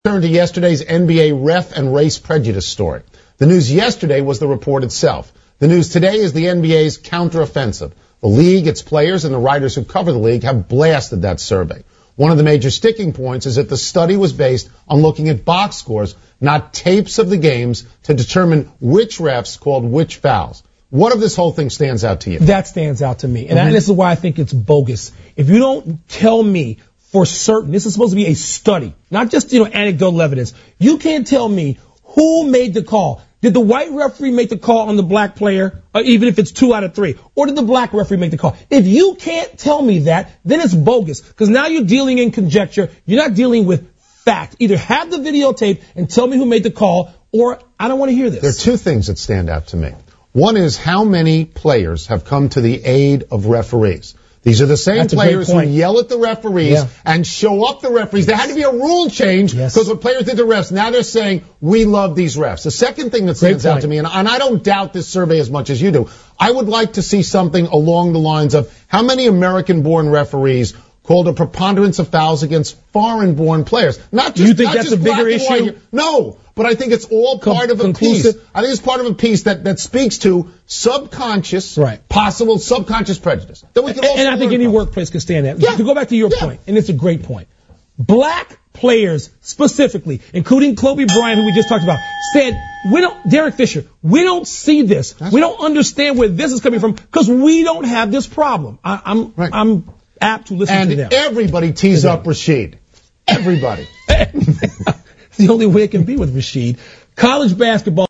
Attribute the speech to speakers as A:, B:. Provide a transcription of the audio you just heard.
A: Turn to yesterday's NBA ref and race prejudice story. The news yesterday was the report itself. The news today is the NBA's counteroffensive. The league, its players, and the writers who cover the league have blasted that survey. One of the major sticking points is that the study was based on looking at box scores, not tapes of the games, to determine which refs called which fouls. What of this whole thing stands out to you?
B: That stands out to me. And this is why I think it's bogus. If you don't tell me for certain, this is supposed to be a study, not just, anecdotal evidence. You can't tell me who made the call. Did the white referee make the call on the black player, even if it's 2 out of 3? Or did the black referee make the call? If you can't tell me that, then it's bogus. Because now you're dealing in conjecture. You're not dealing with fact. Either have the videotape and tell me who made the call, or I don't want to hear this.
A: There are two things that stand out to me. One is how many players have come to the aid of referees. These are the same players who yell at the referees and show up the referees. There had to be a rule change because what players did to refs. Now they're saying, we love these refs. The second thing that stands out to me, and I don't doubt this survey as much as you do, I would like to see something along the lines of how many American-born referees called a preponderance of fouls against foreign-born players. Not just,
B: you think that's a bigger issue?
A: No. But I think it's all part of a piece. I think it's part of a piece that speaks to subconscious, possible subconscious prejudice. That we can
B: and I think any workplace can stand that. To go back to your point, and it's a great point. Black players specifically, including Kobe Bryant, who we just talked about, said, Derek Fisher, we don't see this. We don't understand where this is coming from because we don't have this problem. I'm apt to listen to them.
A: And everybody tees up Rashid. Everybody.
B: It's the only way it can be with Rashid. College basketball.